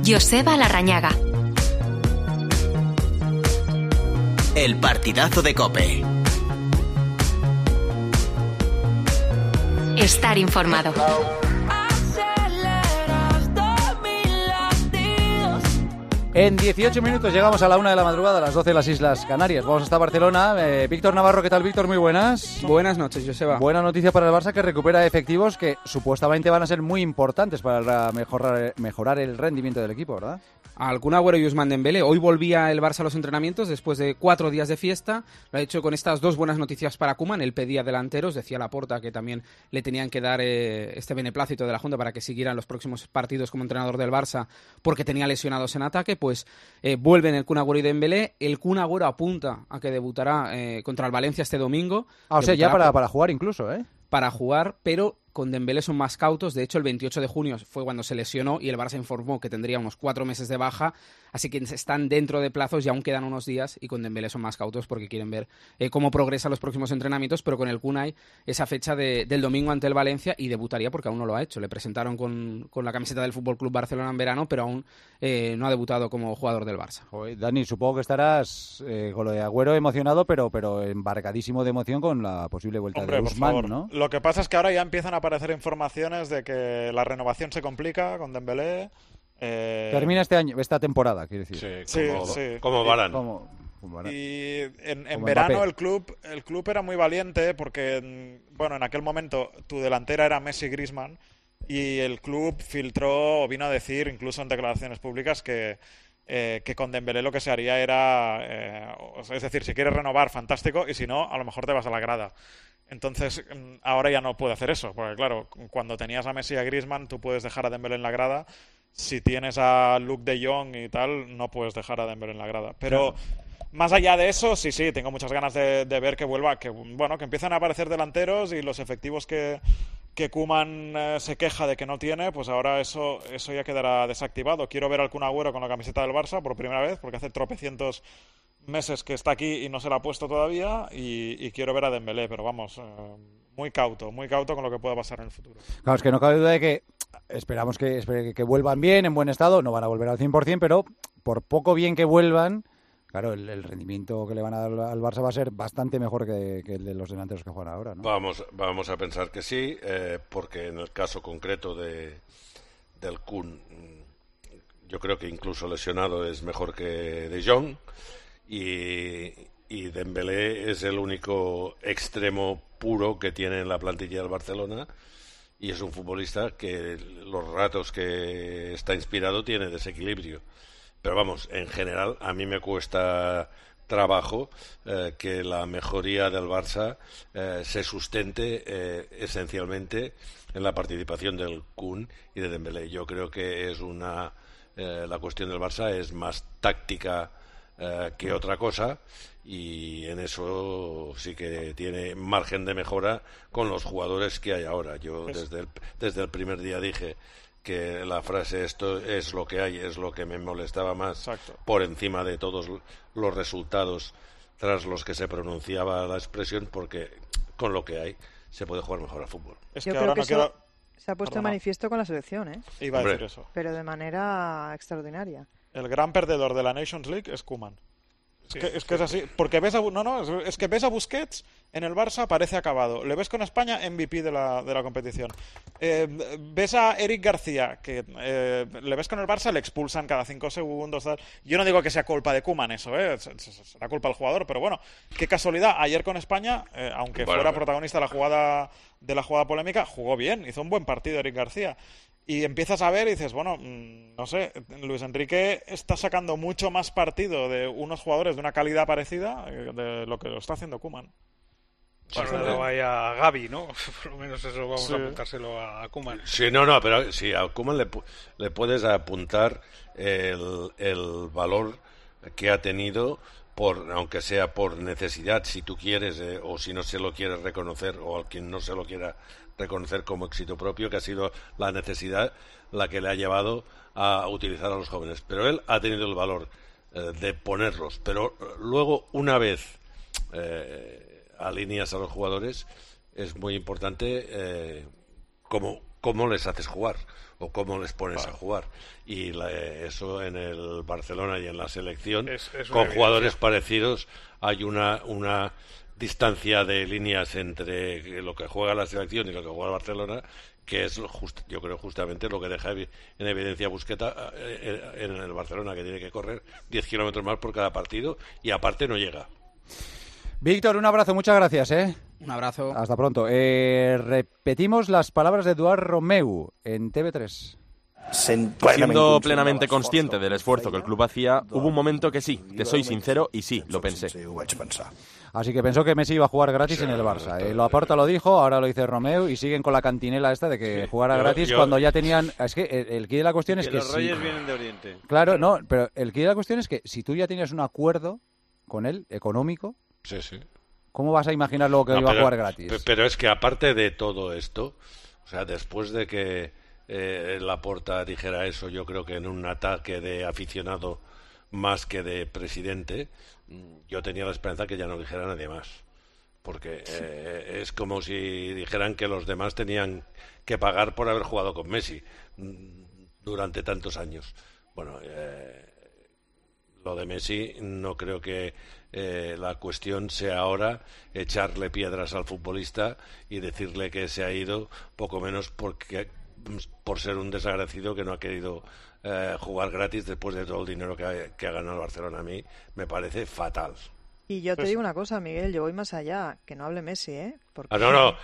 Joseba Larrañaga. El partidazo de COPE. Estar informado. En 18 minutos llegamos a la 1 de la madrugada, a las 12 de las Islas Canarias. Vamos hasta Barcelona. Víctor Navarro, ¿qué tal, Víctor? Muy buenas. Buenas noches, Joseba. Buena noticia para el Barça, que recupera efectivos que supuestamente van a ser muy importantes para mejorar el rendimiento del equipo, ¿verdad? Al Kun Agüero y Ousmane Dembélé. Hoy volvía el Barça a los entrenamientos después de 4 días de fiesta. Lo ha hecho con estas 2 buenas noticias para Koeman. Él pedía delanteros, decía Laporta que también le tenían que dar este beneplácito de la Junta para que siguieran los próximos partidos como entrenador del Barça porque tenía lesionados en ataque. Pues vuelven el Kun Agüero y Dembélé. El Kun Agüero apunta a que debutará contra el Valencia este domingo. O sea, ya para jugar incluso, ¿eh? Para jugar, pero con Dembélé son más cautos. De hecho, el 28 de junio fue cuando se lesionó y el Barça informó que tendría unos 4 meses de baja, así que están dentro de plazos y aún quedan unos días, y con Dembélé son más cautos porque quieren ver cómo progresan los próximos entrenamientos, pero con el Kun hay esa fecha del domingo ante el Valencia y debutaría porque aún no lo ha hecho. Le presentaron con la camiseta del FC Barcelona en verano, pero aún no ha debutado como jugador del Barça. Joder, Dani, supongo que estarás con lo de Agüero emocionado, pero embarcadísimo de emoción con la posible vuelta de Ousmane, ¿no? Lo que pasa es que ahora ya empiezan a aparecer informaciones de que la renovación se complica con Dembélé. Termina este año, esta temporada, quiero decir. Sí. Como Varane. Y en verano el club era muy valiente porque, bueno, en aquel momento tu delantera era Messi-Griezmann y el club vino a decir, incluso en declaraciones públicas, que con Dembélé lo que se haría era, es decir, si quieres renovar, fantástico, y si no, a lo mejor te vas a la grada. Entonces, ahora ya no puede hacer eso, porque claro, cuando tenías a Messi y a Griezmann, tú puedes dejar a Dembélé en la grada. Si tienes a Luke de Jong y tal, no puedes dejar a Dembélé en la grada. Pero más allá de eso, sí, tengo muchas ganas de ver que vuelva, que empiezan a aparecer delanteros y los efectivos que Koeman se queja de que no tiene, pues ahora eso ya quedará desactivado. Quiero ver al Kun Agüero con la camiseta del Barça por primera vez, porque hace tropecientos meses que está aquí y no se la ha puesto todavía, y quiero ver a Dembélé, pero vamos, muy cauto con lo que pueda pasar en el futuro. Claro, es que no cabe duda de que esperamos que vuelvan bien, en buen estado. No van a volver al 100%, pero por poco bien que vuelvan, claro, el rendimiento que le van a dar al Barça va a ser bastante mejor que el de los delanteros que juegan ahora, ¿no? Vamos a pensar que sí, porque en el caso concreto del Kun, yo creo que incluso lesionado es mejor que De Jong, y Dembélé es el único extremo puro que tiene en la plantilla del Barcelona, y es un futbolista que los ratos que está inspirado tiene desequilibrio. Pero vamos, en general a mí me cuesta trabajo que la mejoría del Barça se sustente esencialmente en la participación del Kun y de Dembélé. Yo creo que es la cuestión del Barça es más táctica que otra cosa, y en eso sí que tiene margen de mejora con los jugadores que hay ahora. Yo desde el primer día dije que la frase "esto es lo que hay" es lo que me molestaba más. Exacto. Por encima de todos los resultados tras los que se pronunciaba la expresión, porque con lo que hay se puede jugar mejor al fútbol. Es que yo creo que eso se ha puesto de manifiesto con la selección, ¿eh? Iba a decir eso. Pero de manera extraordinaria. El gran perdedor de la Nations League es Koeman. Es que es así, porque ves a Busquets en el Barça, parece acabado. Le ves con España MVP de la competición. Ves a Eric García, que le ves con el Barça, le expulsan cada 5 segundos. Tal. Yo no digo que sea culpa de Koeman eso, será culpa del jugador, pero bueno, qué casualidad. Ayer con España, aunque fuera protagonista de la jugada polémica, jugó bien, hizo un buen partido Eric García. Y empiezas a ver y dices, bueno, no sé, Luis Enrique está sacando mucho más partido de unos jugadores de una calidad parecida de lo que lo está haciendo Koeman. Bueno, no vaya a Gavi, ¿no? Por lo menos eso vamos a apuntárselo a Koeman. Sí, pero sí, a Koeman le puedes apuntar el valor que ha tenido, aunque sea por necesidad, si tú quieres, o si no se lo quieres reconocer, o a quien no se lo quiera reconocer como éxito propio, que ha sido la necesidad la que le ha llevado a utilizar a los jóvenes. Pero él ha tenido el valor de ponerlos. Pero luego, una vez alineas a los jugadores, es muy importante, como cómo les haces jugar o cómo les pones a jugar. Y eso en el Barcelona y en la selección, con jugadores parecidos, hay una distancia de líneas entre lo que juega la selección y lo que juega el Barcelona, que es yo creo justamente lo que deja en evidencia Busquets en el Barcelona, que tiene que correr 10 kilómetros más por cada partido y aparte no llega. Víctor, un abrazo, muchas gracias, ¿eh? Un abrazo. Hasta pronto. Repetimos las palabras de Eduard Romeu en TV3. Siendo plenamente consciente del esfuerzo que el club hacía, hubo un momento que sí, te soy sincero, y sí, lo pensé. Así que pensó que Messi iba a jugar gratis en el Barça. Laporta lo dijo, ahora lo dice Romeu, y siguen con la cantinela esta de que jugara gratis cuando ya tenían... Es que el quid de la cuestión es que los Reyes vienen de Oriente. Claro, no, pero el quid de la cuestión es que si tú ya tenías un acuerdo con él, económico... Sí, sí. ¿Cómo vas a imaginar luego que iba a jugar gratis? Pero es que aparte de todo esto, o sea, después de que Laporta dijera eso, yo creo que en un ataque de aficionado más que de presidente, yo tenía la esperanza que ya no dijera nadie más. Porque es como si dijeran que los demás tenían que pagar por haber jugado con Messi durante tantos años. Bueno, lo de Messi no creo que la cuestión sea ahora echarle piedras al futbolista y decirle que se ha ido poco menos por ser un desagradecido que no ha querido jugar gratis después de todo el dinero que ha ganado el Barcelona. A mí me parece fatal. Y yo te digo una cosa, Miguel, yo voy más allá, que no hable Messi, ¿eh? Porque... No.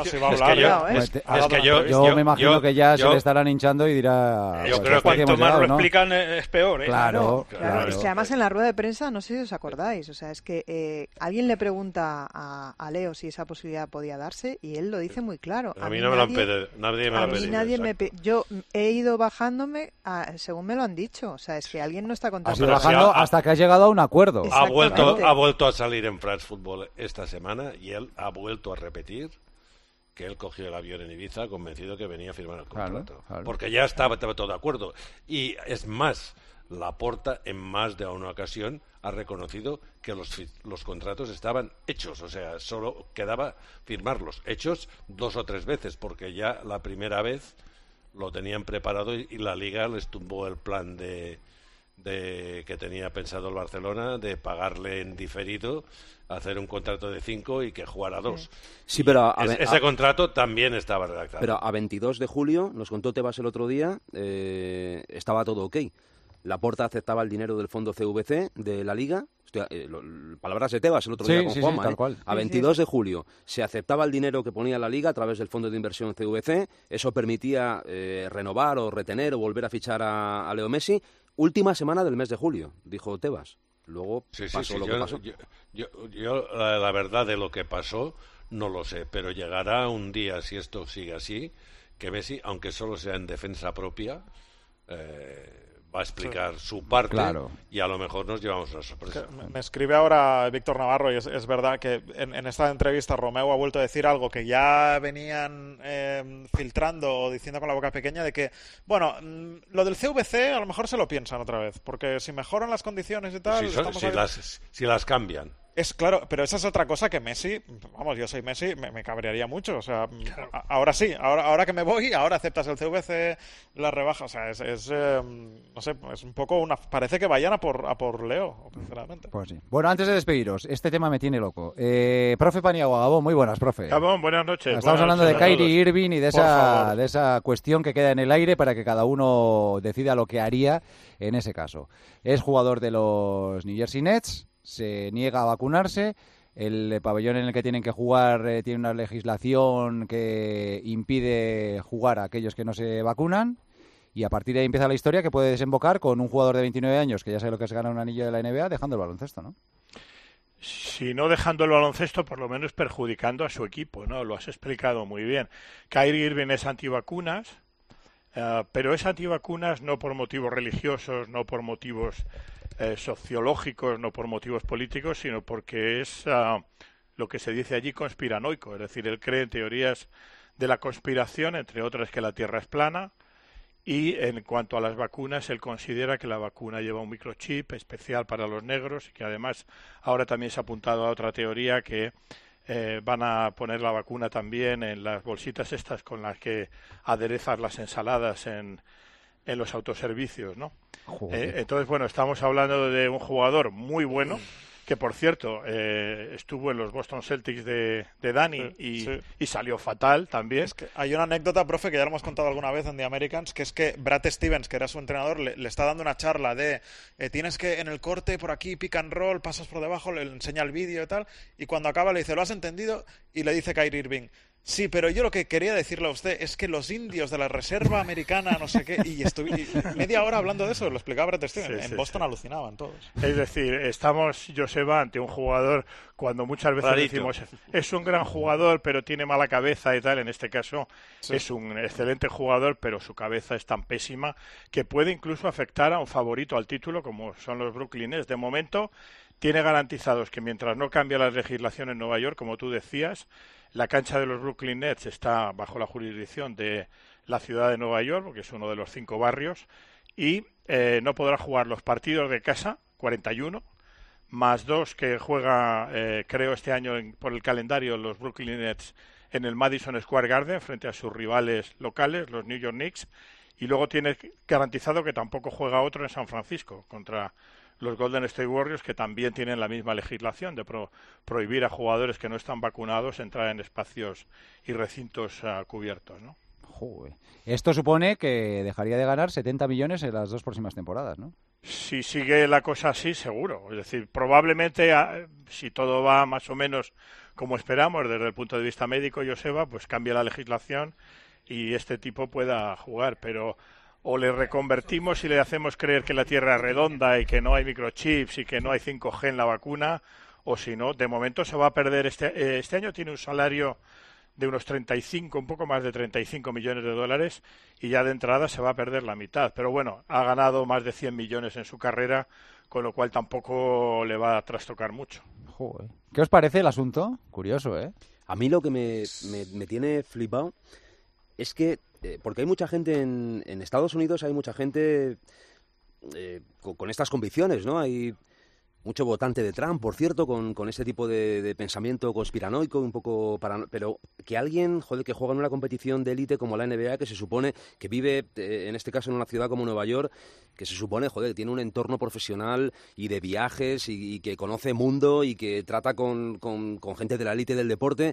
Es que yo me imagino que ya se le estarán hinchando y dirá... Yo creo que cuanto más lo explican es peor, ¿eh? Claro. Es que además en la rueda de prensa, no sé si os acordáis, o sea, es que alguien le pregunta a Leo si esa posibilidad podía darse y él lo dice muy claro. A mí no me lo han pedido, nadie me lo ha pedido. Yo he ido bajándome según me lo han dicho, o sea, es que alguien no está contando. Has ido bajando hasta que has llegado a un acuerdo. Ha vuelto a salir en France Football esta semana y él ha vuelto a repetir que él cogió el avión en Ibiza convencido que venía a firmar el contrato. Claro. Porque ya estaba todo de acuerdo. Y es más, Laporta en más de una ocasión ha reconocido que los contratos estaban hechos, o sea, solo quedaba firmarlos, hechos 2 o 3 veces, porque ya la primera vez lo tenían preparado y la Liga les tumbó el plan de que tenía pensado el Barcelona de pagarle en diferido, hacer un contrato de 5 y que jugara 2. Sí, pero ese contrato también estaba redactado. Pero a 22 de julio, nos contó Tebas el otro día, estaba todo ok. Laporta aceptaba el dinero del fondo CVC de la Liga. Palabras de Tebas el otro día con Juanma. Tal cual. A 22 de julio se aceptaba el dinero que ponía la Liga a través del fondo de inversión CVC. Eso permitía renovar o retener o volver a fichar a Leo Messi. Última semana del mes de julio, dijo Tebas. Luego pasó lo que pasó. Yo la verdad de lo que pasó no lo sé, pero llegará un día, si esto sigue así, que Messi, aunque solo sea en defensa propia, va a explicar su parte, claro, y a lo mejor nos llevamos una sorpresa. Me escribe ahora Víctor Navarro y es verdad que en esta entrevista Romeu ha vuelto a decir algo que ya venían filtrando o diciendo con la boca pequeña, de que, bueno, lo del CVC a lo mejor se lo piensan otra vez, porque si mejoran las condiciones y tal... Si las cambian. Es claro, pero esa es otra cosa que Messi, vamos, yo soy Messi, me cabrearía mucho, o sea, claro. Ahora sí, ahora que me voy, ahora aceptas el CVC, la rebaja, o sea, no sé, es un poco parece que vayan a por Leo, sinceramente. Pues sí. Bueno, antes de despediros, este tema me tiene loco. Profe Paniagua, Gabón, muy buenas, profe. Gabón, buenas noches. Estamos hablando de Kyrie Irving y de esa cuestión que queda en el aire para que cada uno decida lo que haría en ese caso. Es jugador de los New Jersey Nets, se niega a vacunarse, el pabellón en el que tienen que jugar tiene una legislación que impide jugar a aquellos que no se vacunan, y a partir de ahí empieza la historia que puede desembocar con un jugador de 29 años que ya sabe lo que es ganar un anillo de la NBA dejando el baloncesto, ¿no? Si no dejando el baloncesto, por lo menos perjudicando a su equipo, ¿no? Lo has explicado muy bien. Kyrie Irving es antivacunas, pero es antivacunas no por motivos religiosos, no por motivos sociológicos, no por motivos políticos, sino porque es lo que se dice allí conspiranoico, es decir, él cree en teorías de la conspiración, entre otras que la Tierra es plana, y en cuanto a las vacunas, él considera que la vacuna lleva un microchip especial para los negros y que además ahora también se ha apuntado a otra teoría que van a poner la vacuna también en las bolsitas estas con las que aderezas las ensaladas en los autoservicios, ¿no? Entonces, bueno, estamos hablando de un jugador muy bueno, que por cierto estuvo en los Boston Celtics de Dani y salió fatal también. Es que hay una anécdota, profe, que ya lo hemos contado alguna vez en The Americans, que es que Brad Stevens, que era su entrenador, le está dando una charla de tienes que en el corte por aquí, pick and roll, pasas por debajo, le enseña el vídeo y tal, y cuando acaba le dice, ¿lo has entendido? Y le dice Kyrie Irving, sí, pero yo lo que quería decirle a usted es que los indios de la reserva americana, no sé qué, y estuve media hora hablando de eso, lo explicaba Brad Stevens. En Boston alucinaban todos. Es decir, estamos, Joseba, ante un jugador, cuando muchas veces decimos, es un gran jugador, pero tiene mala cabeza y tal, en este caso es un excelente jugador, pero su cabeza es tan pésima que puede incluso afectar a un favorito al título, como son los Brooklyn Nets. De momento, tiene garantizados que mientras no cambie la legislación en Nueva York, como tú decías, la cancha de los Brooklyn Nets está bajo la jurisdicción de la ciudad de Nueva York, porque es uno de los 5 barrios, y no podrá jugar los partidos de casa, 41, más 2 que juega, creo, este año por el calendario los Brooklyn Nets en el Madison Square Garden, frente a sus rivales locales, los New York Knicks, y luego tiene garantizado que tampoco juega otro en San Francisco, contra los Golden State Warriors, que también tienen la misma legislación de prohibir a jugadores que no están vacunados entrar en espacios y recintos cubiertos, ¿no? Joder. Esto supone que dejaría de ganar 70 millones en las 2 próximas temporadas, ¿no? Si sigue la cosa así, seguro. Es decir, probablemente, si todo va más o menos como esperamos desde el punto de vista médico, Joseba, pues cambie la legislación y este tipo pueda jugar, pero o le reconvertimos y le hacemos creer que la Tierra es redonda y que no hay microchips y que no hay 5G en la vacuna, o si no, de momento se va a perder. Este año tiene un salario de unos 35, un poco más de 35 millones de dólares, y ya de entrada se va a perder la mitad. Pero bueno, ha ganado más de 100 millones en su carrera, con lo cual tampoco le va a trastocar mucho. Joder. ¿Qué os parece el asunto? Curioso, ¿eh? A mí lo que me tiene flipado es que, porque hay mucha gente en Estados Unidos, hay mucha gente con estas convicciones, ¿no? Hay mucho votante de Trump, por cierto, con ese tipo de pensamiento conspiranoico, un poco pero que alguien, que juega en una competición de élite como la NBA, que se supone que vive, en este caso en una ciudad como Nueva York, que se supone, que tiene un entorno profesional y de viajes y que conoce mundo y que trata con gente de la élite del deporte,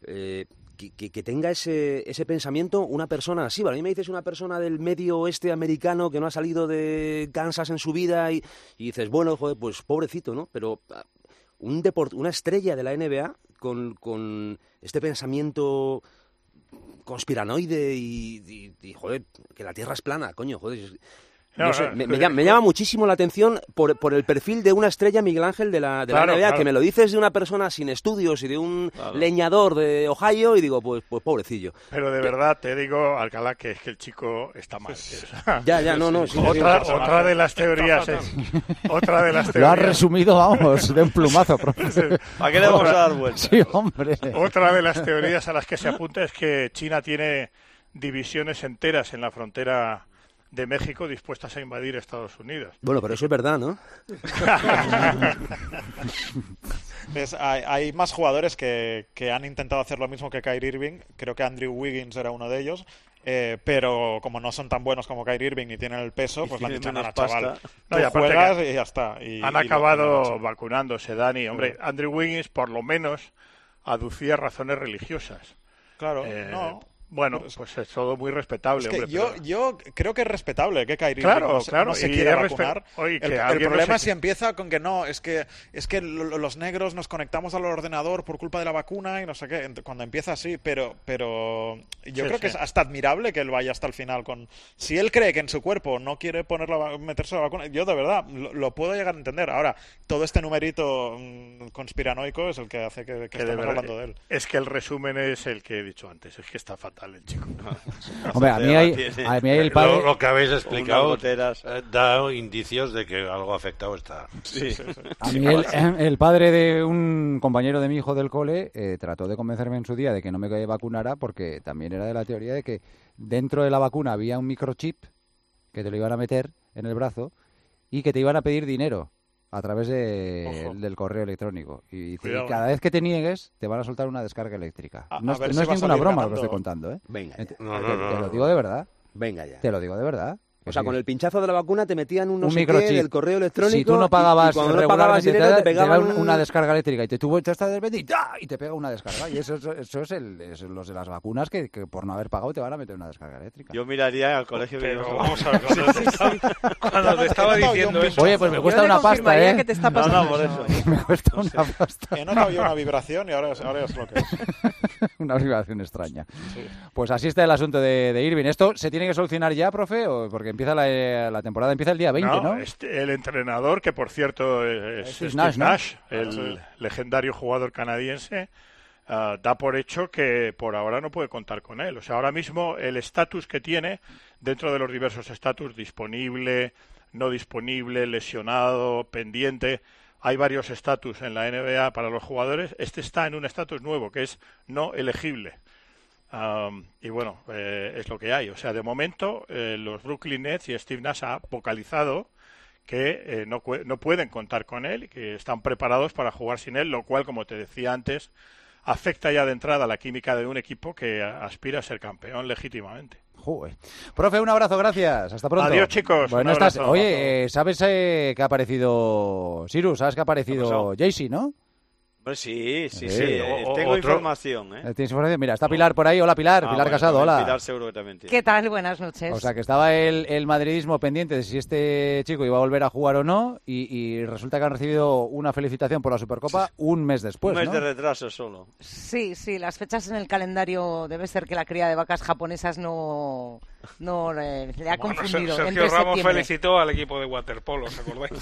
que tenga ese pensamiento una persona así. ¿Vale? A mí me dices una persona del medio oeste americano que no ha salido de Kansas en su vida y dices, bueno, pues pobrecito, ¿no? Pero una estrella de la NBA con este pensamiento conspiranoide y que la Tierra es plana, coño, No sé, me llama muchísimo la atención por el perfil de una estrella, Miguel Ángel, de la NBA, que me lo dices de una persona sin estudios y de un leñador de Ohio, y digo, pues pobrecillo. Pero de verdad, te digo, Alcalá, que es que el chico está mal. No. Sí, otra de las teorías es... Lo has resumido, vamos, de un plumazo, profe. ¿A qué le vamos a dar vuelta? Sí, hombre. Otra de las teorías a las que se apunta es que China tiene divisiones enteras en la frontera de México dispuestas a invadir Estados Unidos. Bueno, pero eso es verdad, ¿no? Hay más jugadores que han intentado hacer lo mismo que Kyrie Irving. Creo que Andrew Wiggins era uno de ellos. Pero como no son tan buenos como Kyrie Irving ni tienen el peso, pues le han dicho, chaval, tú juegas y ya está. Han acabado vacunándose, Dani. Hombre, Andrew Wiggins por lo menos aducía razones religiosas. Claro, no... Bueno, pues es todo muy respetable. Es que hombre, yo creo que es respetable que Kyrie claro, no se quiera vacunar. Oye, el problema es si empieza con que no, es que los negros nos conectamos al ordenador por culpa de la vacuna y no sé qué. Cuando empieza así, pero yo creo que es hasta admirable que él vaya hasta el final con... Si él cree que en su cuerpo no quiere meterse la vacuna, yo de verdad lo puedo llegar a entender. Ahora, todo este numerito conspiranoico es el que hace que estemos hablando de él. Es que el resumen es el que he dicho antes, es que está fatal el chico. Hombre, a mí hay el padre... Lo que habéis explicado da indicios de que algo afectado está. Sí. A mí el padre de un compañero de mi hijo del cole trató de convencerme en su día de que no me vacunara, porque también era de la teoría de que dentro de la vacuna había un microchip que te lo iban a meter en el brazo y que te iban a pedir dinero a través del correo electrónico. Y cada vez que te niegues, te van a soltar una descarga eléctrica. No es ninguna broma lo que estoy contando, ¿eh? Venga ya. Te lo digo de verdad. Venga ya. Te lo digo de verdad. O sea, con el pinchazo de la vacuna te metían un microchip del correo electrónico. Si tú no pagabas regularmente, dinero, te pegaban una descarga eléctrica y te estás desvendido y te pega una descarga. Y eso es los de las vacunas que por no haber pagado te van a meter una descarga eléctrica. Yo miraría al colegio. Pero vamos a ver, cuando te estaba diciendo eso. Oye, pues me cuesta una pasta, ¿eh? Que te está pasando por eso. Me cuesta una pasta. He notado yo una vibración y ahora es lo que es. Una vibración extraña. Sí. Pues así está el asunto de Irving. ¿Esto se tiene que solucionar ya, profe? Porque empieza la temporada empieza el día 20, ¿no? El entrenador, que por cierto es Steve Nash, el legendario jugador canadiense, da por hecho que por ahora no puede contar con él. O sea, ahora mismo el estatus que tiene, dentro de los diversos estatus, disponible, no disponible, lesionado, pendiente, hay varios estatus en la NBA para los jugadores. Este está en un estatus nuevo, que es no elegible. Y bueno, es lo que hay. O sea, de momento los Brooklyn Nets y Steve Nash ha vocalizado que no pueden contar con él y que están preparados para jugar sin él, lo cual, como te decía antes, afecta ya de entrada la química de un equipo que aspira a ser campeón legítimamente. Joder. Profe, un abrazo, gracias. Hasta pronto. Adiós, chicos. Bueno, oye, ¿sabes que ha aparecido Cyrus? ¿Sabes que ha aparecido Jaycee, no? Pues sí. Tengo información, ¿Tienes información? Mira, está Pilar por ahí. Hola, Pilar. Pilar Casado, hola. Pilar seguro que también tiene. ¿Qué tal? Buenas noches. O sea, que estaba el madridismo pendiente de si este chico iba a volver a jugar o no y resulta que han recibido una felicitación por la Supercopa un mes después, Un mes ¿no? de retraso solo. Sí, las fechas en el calendario debe ser que la cría de vacas japonesas no le ha confundido. Sergio Ramos felicitó al equipo de waterpolo, ¿os acordáis?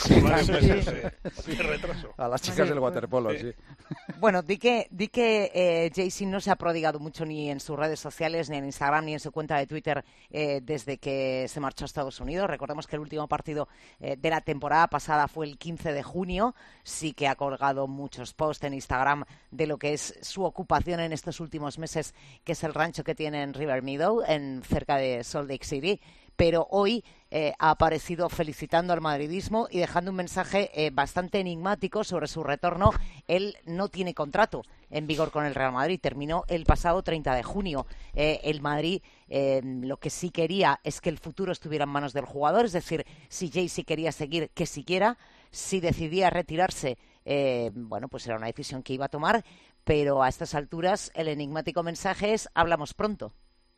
Sí, retraso. A las chicas del waterpolo, sí. Bueno, di que Jaycee no se ha prodigado mucho ni en sus redes sociales, ni en Instagram, ni en su cuenta de Twitter desde que se marchó a Estados Unidos. Recordemos que el último partido de la temporada pasada fue el 15 de junio. Sí que ha colgado muchos posts en Instagram de lo que es su ocupación en estos últimos meses, que es el rancho que tiene en River Meadow, cerca de Salt Lake City. Pero hoy ha aparecido felicitando al madridismo y dejando un mensaje bastante enigmático sobre su retorno. Él no tiene contrato en vigor con el Real Madrid, terminó el pasado 30 de junio. El Madrid lo que sí quería es que el futuro estuviera en manos del jugador, es decir, si Jaycee quería seguir, que siguiera. Si decidía retirarse, pues era una decisión que iba a tomar, pero a estas alturas el enigmático mensaje es: hablamos pronto.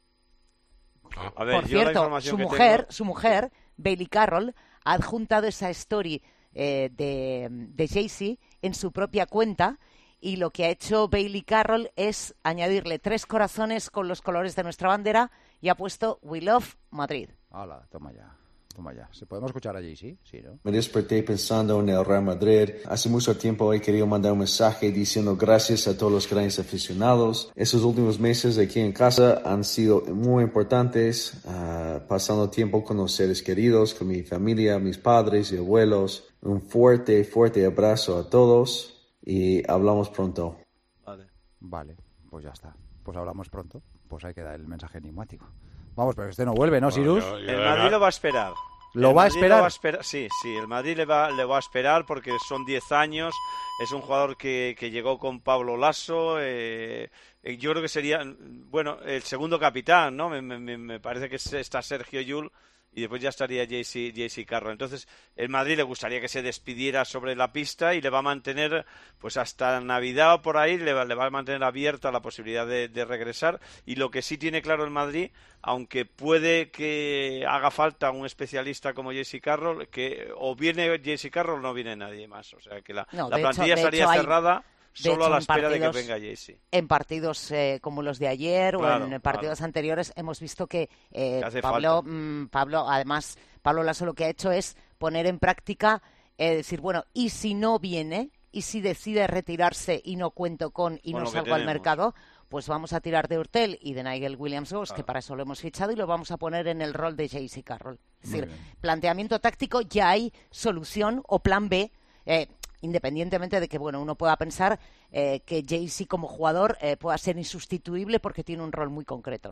A ver, por cierto, su mujer, Bailey Carroll, ha adjuntado esa story de Jaycee en su propia cuenta, y lo que ha hecho Bailey Carroll es añadirle 3 corazones con los colores de nuestra bandera y ha puesto We Love Madrid. Hala, toma ya. ¿Se podemos escuchar a Jaycee? Sí, ¿no? Me desperté pensando en el Real Madrid. Hace mucho tiempo he querido mandar un mensaje diciendo gracias a todos los grandes aficionados. Esos últimos meses aquí en casa han sido muy importantes, pasando tiempo con los seres queridos, con mi familia, mis padres y abuelos. Un fuerte abrazo a todos y hablamos pronto. Vale, pues ya está. Pues hablamos pronto. Pues ahí queda el mensaje enigmático. Vamos, pero este no vuelve, ¿no, Cyrus? El Madrid lo va a esperar. ¿Lo va a esperar? Sí, el Madrid le va a esperar porque son 10 años. Es un jugador que llegó con Pablo Lasso. Yo creo que sería, el segundo capitán, ¿no? Me parece que está Sergio Llull y después ya estaría Jaycee Carroll. Entonces, el Madrid le gustaría que se despidiera sobre la pista y le va a mantener, pues hasta Navidad o por ahí, le va a mantener abierta la posibilidad de regresar. Y lo que sí tiene claro el Madrid, aunque puede que haga falta un especialista como Jaycee Carroll, que o viene Jaycee Carroll o no viene nadie más. O sea, que la plantilla estaría cerrada. Solo a la espera de que venga Jaycee. En partidos como los de ayer o en partidos anteriores hemos visto que Pablo Lasso lo que ha hecho es poner en práctica, decir, bueno, y si no viene, y si decide retirarse y no cuento con y no salgo al mercado, pues vamos a tirar de Hurtel y de Nigel Williams-Goss, que para eso lo hemos fichado, y lo vamos a poner en el rol de Jaycee Carroll. Es decir, planteamiento táctico, ya hay solución o plan B, independientemente de que uno pueda pensar que Jaycee como jugador pueda ser insustituible porque tiene un rol muy concreto, ¿no?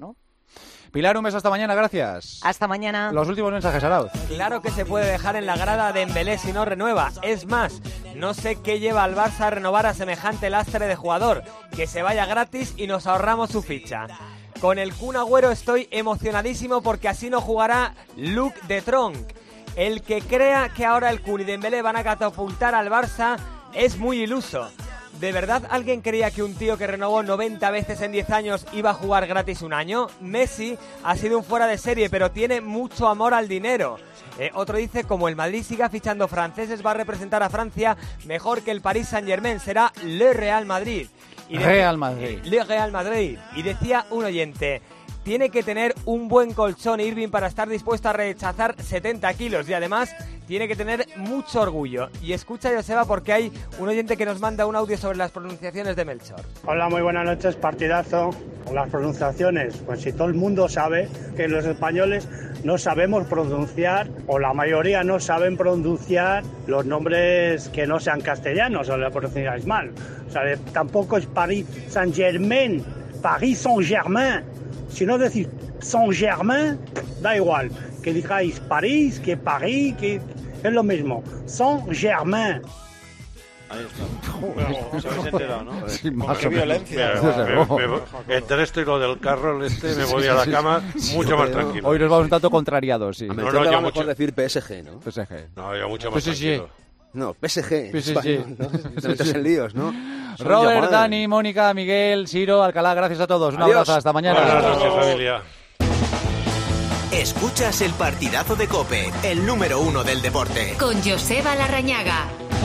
Pilar, un beso hasta mañana, gracias. Hasta mañana. Los últimos mensajes, Arauz. Claro que se puede dejar en la grada a Dembélé si no renueva. Es más, no sé qué lleva al Barça a renovar a semejante lastre de jugador. Que se vaya gratis y nos ahorramos su ficha. Con el Kun Agüero estoy emocionadísimo porque así no jugará Luc de Tronc. El que crea que ahora el Kun y Dembélé van a catapultar al Barça es muy iluso. ¿De verdad alguien creía que un tío que renovó 90 veces en 10 años iba a jugar gratis un año? Messi ha sido un fuera de serie, pero tiene mucho amor al dinero. Otro dice, como el Madrid siga fichando franceses, va a representar a Francia mejor que el Paris Saint-Germain. Será Le Real Madrid. Real Madrid. Le Real Madrid. Y decía un oyente... Tiene que tener un buen colchón Irving para estar dispuesto a rechazar 70 kilos y además tiene que tener mucho orgullo. Y escucha, Joseba, porque hay un oyente que nos manda un audio sobre las pronunciaciones de Melchor. Hola, muy buenas noches, partidazo. Las pronunciaciones, pues si todo el mundo sabe que los españoles no sabemos pronunciar, o la mayoría no saben pronunciar los nombres que no sean castellanos, o lo pronunciáis mal. O sea, tampoco es Paris Saint-Germain, Paris Saint-Germain. Si no decís Saint-Germain, da igual. Que digáis París, que París, que es lo mismo. Saint-Germain. Ahí está. Se habéis enterado, ¿no? Sí, Qué violencia. Entre esto y lo del carro, me voy a la cama mucho más tranquilo. Hoy nos vamos un tanto contrariados, sí. A Melchor le va mejor decir PSG, ¿no? PSG. No, yo mucho más tranquilo. No, PSG. Español, ¿no? Te metes en líos, ¿no? Robert, Dani, Mónica, Miguel, Siro, Alcalá, gracias a todos. Un abrazo, hasta mañana. Buenas noches, familia. Escuchas el partidazo de COPE, el número 1 del deporte. Con Joseba Larrañaga.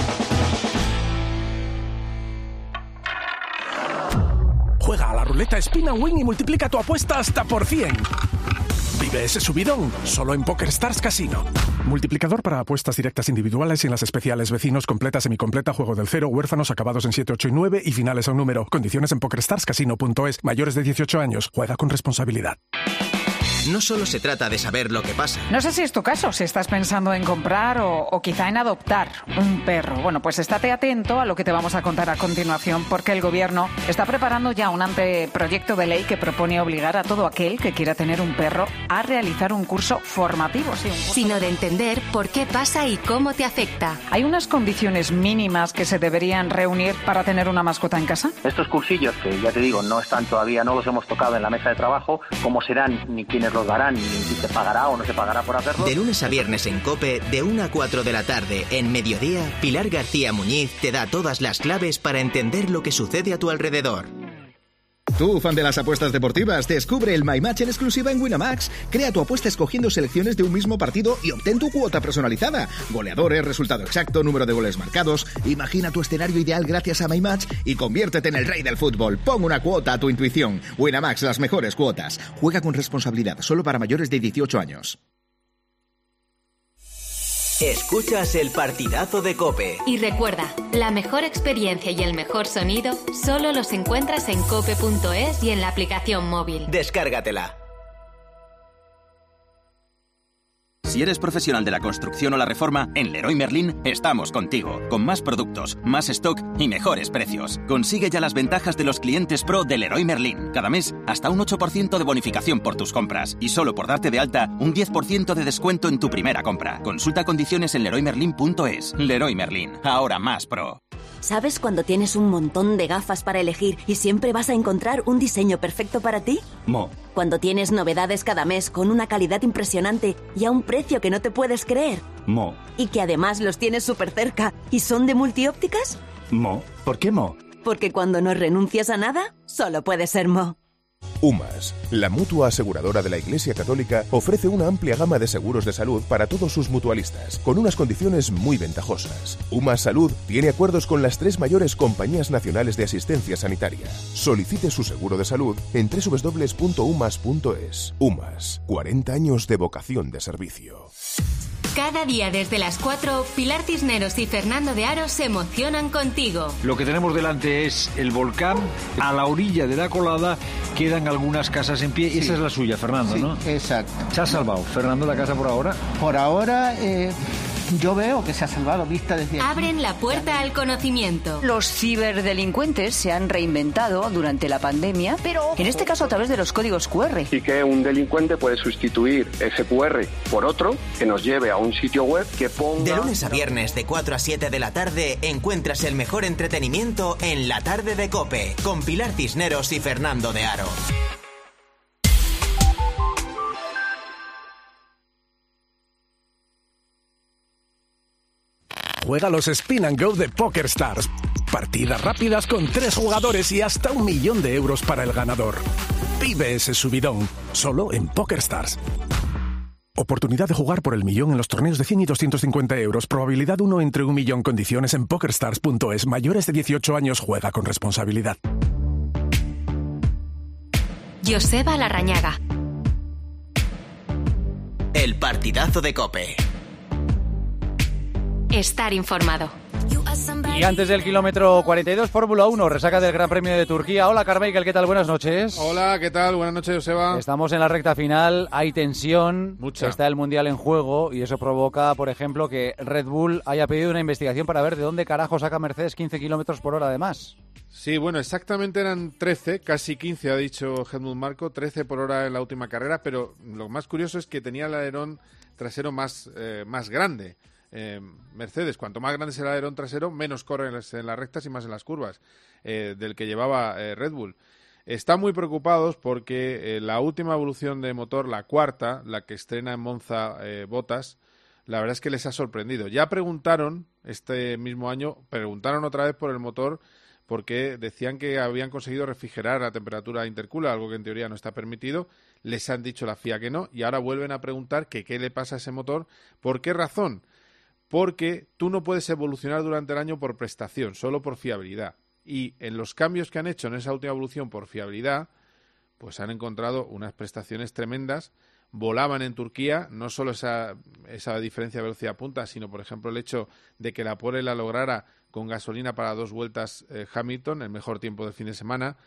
Juega a la ruleta Spin and Win y multiplica tu apuesta hasta por 100. Vive ese subidón solo en PokerStars Casino. Multiplicador para apuestas directas individuales y en las especiales vecinos, completa, semicompleta, juego del cero, huérfanos acabados en 7, 8 y 9 y finales a un número. Condiciones en PokerStarsCasino.es. Mayores de 18 años. Juega con responsabilidad. No solo se trata de saber lo que pasa. No sé si es tu caso, si estás pensando en comprar o quizá en adoptar un perro. Bueno, pues estate atento a lo que te vamos a contar a continuación, porque el Gobierno está preparando ya un anteproyecto de ley que propone obligar a todo aquel que quiera tener un perro a realizar un curso formativo. Sí, sino de entender por qué pasa y cómo te afecta. ¿Hay unas condiciones mínimas que se deberían reunir para tener una mascota en casa? Estos cursillos, que ya te digo, no están todavía, no los hemos tocado en la mesa de trabajo, cómo serán ni quiénes los darán, ni si se pagará o no se pagará por hacerlo. De lunes a viernes en COPE, de 1 a 4 de la tarde, en mediodía, Pilar García Muñiz te da todas las claves para entender lo que sucede a tu alrededor. Tú, fan de las apuestas deportivas, descubre el My Match en exclusiva en Winamax. Crea tu apuesta escogiendo selecciones de un mismo partido y obtén tu cuota personalizada. Goleadores, resultado exacto, número de goles marcados. Imagina tu escenario ideal gracias a My Match y conviértete en el rey del fútbol. Pon una cuota a tu intuición. Winamax, las mejores cuotas. Juega con responsabilidad, solo para mayores de 18 años. Escuchas el partidazo de COPE. Y recuerda, la mejor experiencia y el mejor sonido solo los encuentras en cope.es y en la aplicación móvil. Descárgatela. Si eres profesional de la construcción o la reforma, en Leroy Merlin estamos contigo, con más productos, más stock y mejores precios. Consigue ya las ventajas de los clientes pro de Leroy Merlin. Cada mes, hasta un 8% de bonificación por tus compras. Y solo por darte de alta, un 10% de descuento en tu primera compra. Consulta condiciones en leroymerlin.es. Leroy Merlin, ahora más pro. ¿Sabes cuando tienes un montón de gafas para elegir y siempre vas a encontrar un diseño perfecto para ti? Mo. Cuando tienes novedades cada mes con una calidad impresionante y a un precio que no te puedes creer. Mo. Y que además los tienes súper cerca y son de multiópticas. Mo. ¿Por qué Mo? Porque cuando no renuncias a nada, solo puede ser Mo. UMAS, la mutua aseguradora de la Iglesia Católica, ofrece una amplia gama de seguros de salud para todos sus mutualistas, con unas condiciones muy ventajosas. UMAS Salud tiene acuerdos con las 3 mayores compañías nacionales de asistencia sanitaria. Solicite su seguro de salud en www.umas.es. UMAS, 40 años de vocación de servicio. Cada día desde las 4, Pilar Cisneros y Fernando de Aro se emocionan contigo. Lo que tenemos delante es el volcán. A la orilla de la colada quedan algunas casas en pie. Sí. Esa es la suya, Fernando, sí, ¿no? Exacto. ¿Se ha salvado, Fernando, la casa por ahora? Por ahora Yo veo que se ha salvado vista desde aquí. Abren la puerta al conocimiento. Los ciberdelincuentes se han reinventado durante la pandemia, pero en este caso a través de los códigos QR. Y que un delincuente puede sustituir ese QR por otro que nos lleve a un sitio web que ponga... De lunes a viernes de 4 a 7 de la tarde encuentras el mejor entretenimiento en La Tarde de COPE con Pilar Cisneros y Fernando de Aro. Juega los Spin and Go de PokerStars. Partidas rápidas con 3 jugadores y hasta 1 millón de euros para el ganador. Vive ese subidón, solo en PokerStars. Oportunidad de jugar por el millón en los torneos de 100 y 250 euros. Probabilidad 1 entre 1 millón. Condiciones en PokerStars.es. Mayores de 18 años, juega con responsabilidad. Joseba Larrañaga. El partidazo de COPE. Estar informado. Y antes del kilómetro 42, Fórmula 1, resaca del Gran Premio de Turquía. Hola, Carmichael, ¿qué tal? Buenas noches. Hola, ¿qué tal? Buenas noches, Joseba. Estamos en la recta final, hay tensión, mucha. Está el Mundial en juego y eso provoca, por ejemplo, que Red Bull haya pedido una investigación para ver de dónde carajo saca Mercedes 15 kilómetros por hora de más. Sí, bueno, exactamente eran 13, casi 15 ha dicho Helmut Marko, 13 por hora en la última carrera, pero lo más curioso es que tenía el alerón trasero más grande. Mercedes, cuanto más grande es el alerón trasero, menos corre en las rectas y más en las curvas del que llevaba Red Bull. Están muy preocupados porque la última evolución de motor, la cuarta, la que estrena en Monza Bottas, la verdad es que les ha sorprendido. Ya preguntaron este mismo año, preguntaron otra vez por el motor porque decían que habían conseguido refrigerar a temperatura intercooler, algo que en teoría no está permitido. Les han dicho la FIA que no y ahora vuelven a preguntar que qué le pasa a ese motor. ¿Por qué razón? Porque tú no puedes evolucionar durante el año por prestación, solo por fiabilidad. Y en los cambios que han hecho en esa última evolución por fiabilidad, pues han encontrado unas prestaciones tremendas. Volaban en Turquía, no solo esa diferencia de velocidad punta, sino, por ejemplo, el hecho de que la pole la lograra con gasolina para 2 vueltas Hamilton, el mejor tiempo del fin de semana,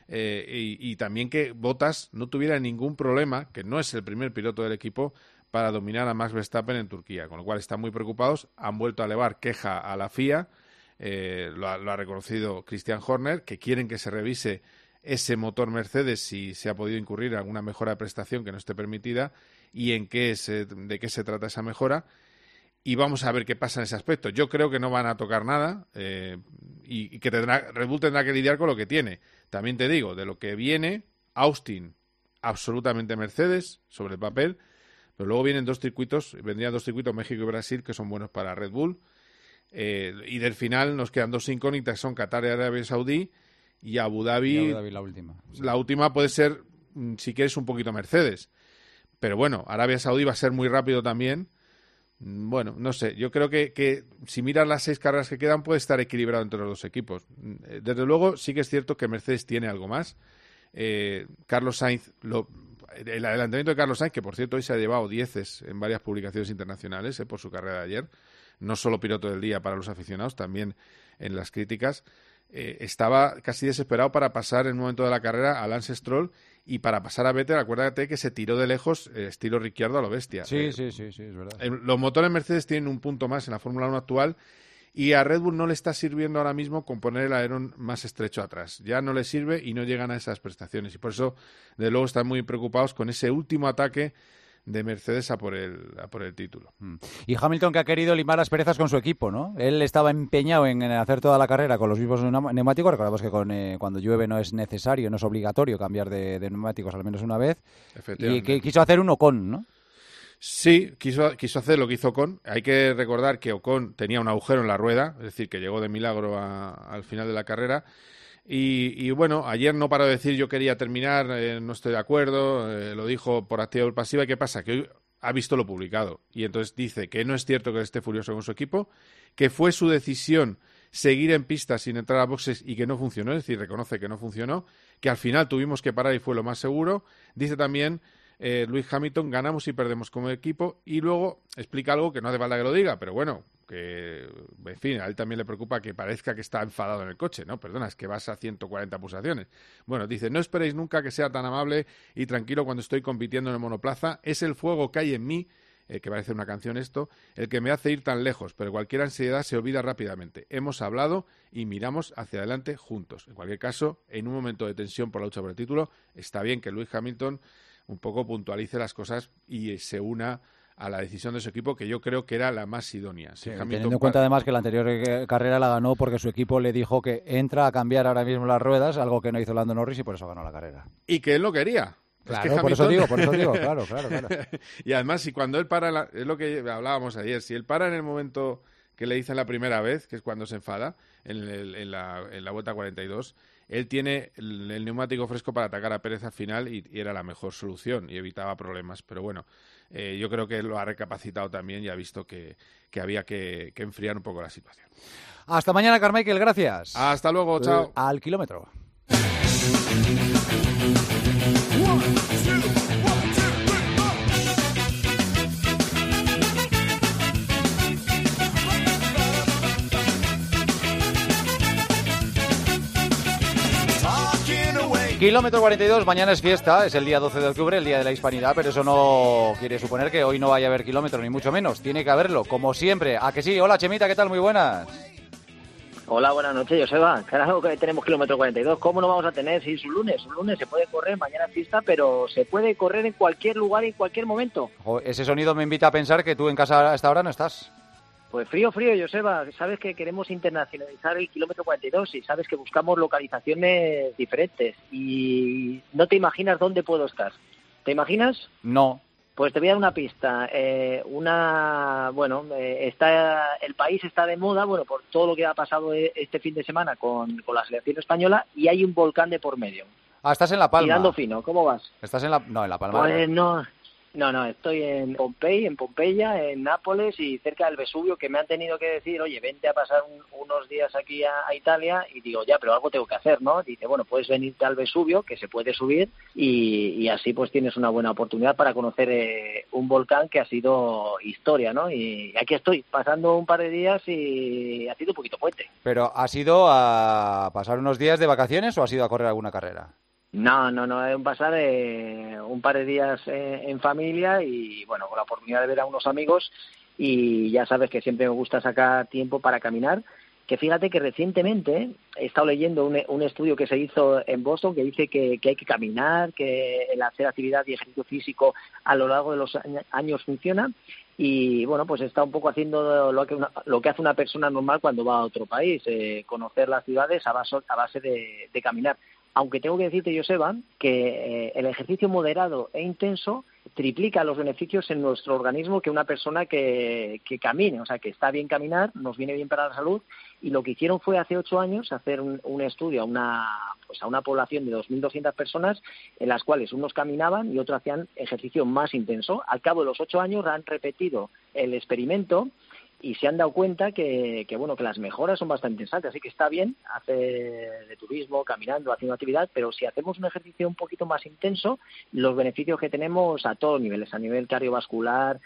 y también que Bottas no tuviera ningún problema, que no es el primer piloto del equipo, para dominar a Max Verstappen en Turquía, con lo cual están muy preocupados. Han vuelto a elevar queja a la FIA, lo ha reconocido Christian Horner, que quieren que se revise ese motor Mercedes si se ha podido incurrir en alguna mejora de prestación que no esté permitida y de qué se trata esa mejora. Y vamos a ver qué pasa en ese aspecto. Yo creo que no van a tocar nada y que Red Bull tendrá que lidiar con lo que tiene. También te digo, de lo que viene, Austin, absolutamente Mercedes sobre el papel. Pero luego vendrían 2 circuitos, México y Brasil, que son buenos para Red Bull. Y del final nos quedan 2 incógnitas, son Qatar y Arabia Saudí y Abu Dhabi. La última. Sí. La última puede ser, si quieres, un poquito Mercedes. Pero bueno, Arabia Saudí va a ser muy rápido también. Bueno, no sé, yo creo que si miras las 6 carreras que quedan puede estar equilibrado entre los 2 equipos. Desde luego sí que es cierto que Mercedes tiene algo más. Carlos Sainz... El adelantamiento de Carlos Sainz, que por cierto hoy se ha llevado 10 en varias publicaciones internacionales por su carrera de ayer, no solo piloto del día para los aficionados, también en las críticas, estaba casi desesperado para pasar en un momento de la carrera a Lance Stroll y para pasar a Vettel. Acuérdate que se tiró de lejos estilo Ricciardo a lo bestia. Sí, es verdad. Los motores Mercedes tienen un punto más en la Fórmula 1 actual y a Red Bull no le está sirviendo ahora mismo con poner el alerón más estrecho atrás. Ya no le sirve y no llegan a esas prestaciones. Y por eso, de luego, están muy preocupados con ese último ataque de Mercedes a por el título. Y Hamilton, que ha querido limar las perezas con su equipo, ¿no? Él estaba empeñado en hacer toda la carrera con los mismos neumáticos. Recordamos que cuando llueve no es necesario, no es obligatorio cambiar de neumáticos al menos una vez. Y que quiso hacer un Ocon, ¿no? Sí, quiso hacer lo que hizo Ocon. Hay que recordar que Ocon tenía un agujero en la rueda, es decir, que llegó de milagro al final de la carrera. Y bueno, ayer no paró de decir yo quería terminar, no estoy de acuerdo, lo dijo por activa o pasiva. ¿Y qué pasa? Que hoy ha visto lo publicado y entonces dice que no es cierto que esté furioso con su equipo, que fue su decisión seguir en pista sin entrar a boxes y que no funcionó, es decir, reconoce que no funcionó, que al final tuvimos que parar y fue lo más seguro. Dice también Lewis Hamilton, ganamos y perdemos como equipo, y luego explica algo que no hace falta que lo diga, pero bueno, que en fin, a él también le preocupa que parezca que está enfadado en el coche, ¿no? Perdona, es que vas a 140 pulsaciones. Bueno, dice, no esperéis nunca que sea tan amable y tranquilo cuando estoy compitiendo en el monoplaza, es el fuego que hay en mí que parece una canción esto, el que me hace ir tan lejos, pero cualquier ansiedad se olvida rápidamente. Hemos hablado y miramos hacia adelante juntos. En cualquier caso, en un momento de tensión por la lucha por el título, está bien que Lewis Hamilton un poco puntualice las cosas y se una a la decisión de su equipo, que yo creo que era la más idónea. Sí, teniendo en cuenta además que la anterior carrera la ganó porque su equipo le dijo que entra a cambiar ahora mismo las ruedas, algo que no hizo Lando Norris, y por eso ganó la carrera. Y que él lo quería. Claro, es que por eso digo, claro. Y además, si cuando él para, es lo que hablábamos ayer, si él para en el momento que le dicen la primera vez, que es cuando se enfada, en la vuelta 42, él tiene el neumático fresco para atacar a Pérez al final y era la mejor solución y evitaba problemas. Pero bueno, yo creo que él lo ha recapacitado también y ha visto que había que enfriar un poco la situación. Hasta mañana, Carmichael, gracias. Hasta luego, chao. Al kilómetro. Kilómetro 42, mañana es fiesta, es el día 12 de octubre, el día de la Hispanidad, pero eso no quiere suponer que hoy no vaya a haber kilómetro, ni mucho menos. Tiene que haberlo, como siempre. ¿A que sí? Hola, Chemita, ¿qué tal? Muy buenas. Hola, buenas noches, Joseba. Carajo que tenemos kilómetro 42. ¿Cómo no vamos a tener si es un lunes? Un lunes se puede correr, mañana es fiesta, pero se puede correr en cualquier lugar y en cualquier momento. Ese sonido me invita a pensar que tú en casa a esta hora no estás. Pues frío, Joseba. Sabes que queremos internacionalizar el kilómetro 42 y sabes que buscamos localizaciones diferentes y no te imaginas dónde puedo estar. ¿Te imaginas? No. Pues te voy a dar una pista. Está el país está de moda, bueno, por todo lo que ha pasado este fin de semana con la selección española y hay un volcán de por medio. Ah, estás en La Palma. Tirando fino, ¿cómo vas? ¿Estás en La Palma? Pues no, estoy en Pompeya, en Nápoles y cerca del Vesubio, que me han tenido que decir, oye, vente a pasar unos días aquí a Italia, y digo, ya, pero algo tengo que hacer, ¿no? Dice, bueno, puedes venirte al Vesubio, que se puede subir, y así pues tienes una buena oportunidad para conocer un volcán que ha sido historia, ¿no? Y aquí estoy, pasando un par de días y ha sido un poquito fuerte. ¿Pero has ido a pasar unos días de vacaciones o has ido a correr alguna carrera? No, es pasar un par de días en familia y, bueno, con la oportunidad de ver a unos amigos y ya sabes que siempre me gusta sacar tiempo para caminar, que fíjate que recientemente he estado leyendo un estudio que se hizo en Boston que dice que hay que caminar, que el hacer actividad y ejercicio físico a lo largo de los años funciona y, bueno, pues está un poco haciendo lo que hace una persona normal cuando va a otro país, conocer las ciudades a base de caminar. Aunque tengo que decirte, Joseba, que el ejercicio moderado e intenso triplica los beneficios en nuestro organismo que una persona que camine. O sea, que está bien caminar, nos viene bien para la salud. Y lo que hicieron fue hace 8 años hacer un estudio a una población de 2.200 personas en las cuales unos caminaban y otros hacían ejercicio más intenso. Al cabo de los 8 años han repetido el experimento y se han dado cuenta que las mejoras son bastante interesantes, así que está bien hacer de turismo, caminando, haciendo actividad, pero si hacemos un ejercicio un poquito más intenso, los beneficios que tenemos a todos niveles, a nivel cardiovascular,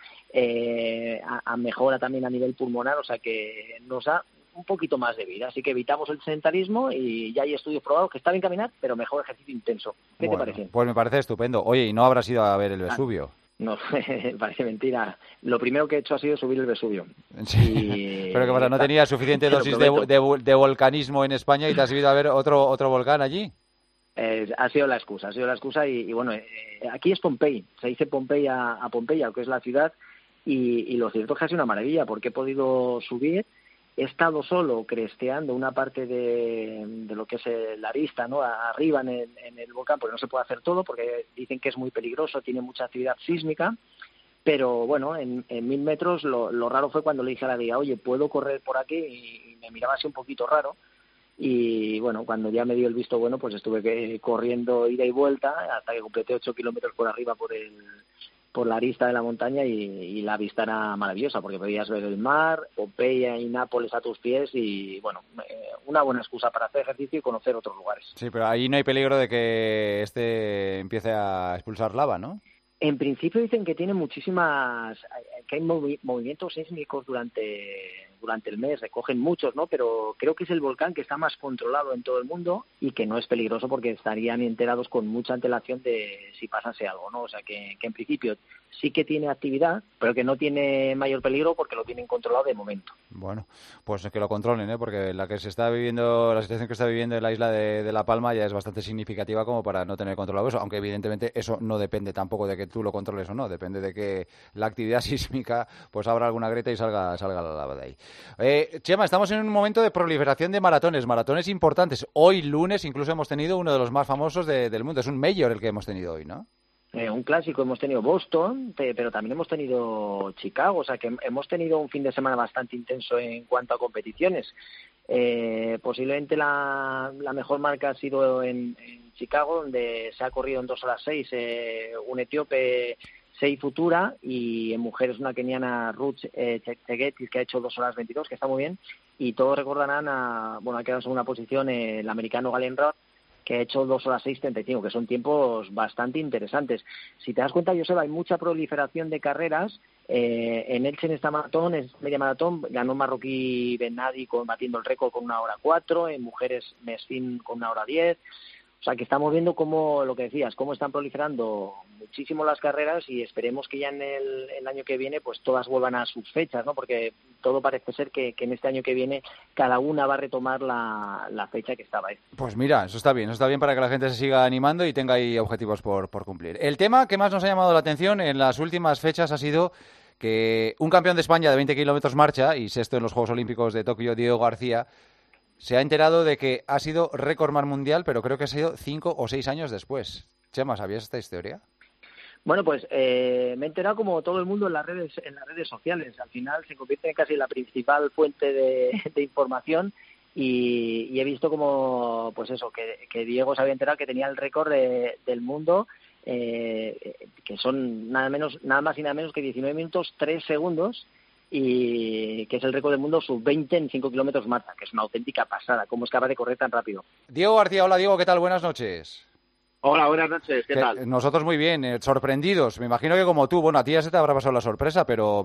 a mejora también a nivel pulmonar, o sea que nos da un poquito más de vida, así que evitamos el sedentarismo y ya hay estudios probados que está bien caminar, pero mejor ejercicio intenso. ¿Qué te parece? Pues me parece estupendo. Oye, ¿y no habrás ido a ver el Vesubio? No, parece mentira. Lo primero que he hecho ha sido subir el Vesubio. Sí. Pero que pasa, ¿no tenías suficiente dosis de volcanismo en España y te has ido a ver otro volcán allí? Ha sido la excusa y bueno, aquí es Pompey, se dice Pompey a Pompeya, que es la ciudad, y lo cierto es que ha sido una maravilla porque he podido subir. He estado solo cresteando una parte de lo que es la arista, ¿no? Arriba en el volcán, porque no se puede hacer todo, porque dicen que es muy peligroso, tiene mucha actividad sísmica, pero bueno, en 1.000 metros lo raro fue cuando le dije a la guía, oye, ¿puedo correr por aquí? Y me miraba así un poquito raro, y bueno, cuando ya me dio el visto bueno, pues estuve corriendo ida y vuelta, hasta que completé 8 kilómetros por arriba por la arista de la montaña y la vista era maravillosa porque podías ver el mar, Pompeya y Nápoles a tus pies y bueno, una buena excusa para hacer ejercicio y conocer otros lugares. Sí, pero ahí no hay peligro de que empiece a expulsar lava, ¿no? En principio dicen que tiene muchísimas, que hay movimientos sísmicos durante el mes, recogen muchos, ¿no? Pero creo que es el volcán que está más controlado en todo el mundo y que no es peligroso porque estarían enterados con mucha antelación de si pasase algo, ¿no? O sea que en principio sí que tiene actividad, pero que no tiene mayor peligro porque lo tienen controlado de momento. Bueno, pues que lo controlen, porque la situación que está viviendo en la isla de La Palma ya es bastante significativa como para no tener controlado eso, aunque evidentemente eso no depende tampoco de que tú lo controles o no, depende de que la actividad sísmica pues abra alguna grieta y salga la lava de ahí. Chema, estamos en un momento de proliferación de maratones importantes. Hoy lunes incluso hemos tenido uno de los más famosos del mundo, es un Major el que hemos tenido hoy, ¿no? Un clásico, hemos tenido Boston, pero también hemos tenido Chicago, o sea que hemos tenido un fin de semana bastante intenso en cuanto a competiciones. Posiblemente la mejor marca ha sido en Chicago, donde se ha corrido en 2 horas 6 un etíope Sei Futura, y en mujeres una keniana Ruth Chegetis, que ha hecho 2 horas 22, que está muy bien, y todos recordarán ha quedado en segunda posición el americano Galen Roth, que ha hecho 2 horas 6:35, que son tiempos bastante interesantes. Si te das cuenta, Joseba, hay mucha proliferación de carreras. En Elche, en esta maratón, es media maratón, ganó marroquí Ben Nadi batiendo el récord con 1 hora 4, en mujeres Mesfin con 1 hora 10. O sea, que estamos viendo cómo, lo que decías, cómo están proliferando muchísimo las carreras, y esperemos que ya en el año que viene pues todas vuelvan a sus fechas, ¿no? Porque todo parece ser que en este año que viene cada una va a retomar la fecha que estaba ahí. Pues mira, eso está bien para que la gente se siga animando y tenga ahí objetivos por cumplir. El tema que más nos ha llamado la atención en las últimas fechas ha sido que un campeón de España de 20 kilómetros marcha y sexto en los Juegos Olímpicos de Tokio, Diego García, se ha enterado de que ha sido récordman mundial, pero creo que ha sido 5 o 6 años después. Chema, ¿sabías esta historia? Bueno, pues me he enterado como todo el mundo en las redes sociales. Al final se convierte en casi la principal fuente de información, y he visto como, pues eso, que Diego se había enterado que tenía el récord del mundo, que son nada más y nada menos que 19 minutos 3 segundos, y que es el récord del mundo sub-20 en 5 kilómetros marcha, que es una auténtica pasada, cómo es capaz de correr tan rápido. Diego García, hola Diego, ¿qué tal? Buenas noches. Hola, buenas noches, ¿qué tal? Nosotros muy bien, sorprendidos. Me imagino que como tú, bueno, a ti ya se te habrá pasado la sorpresa,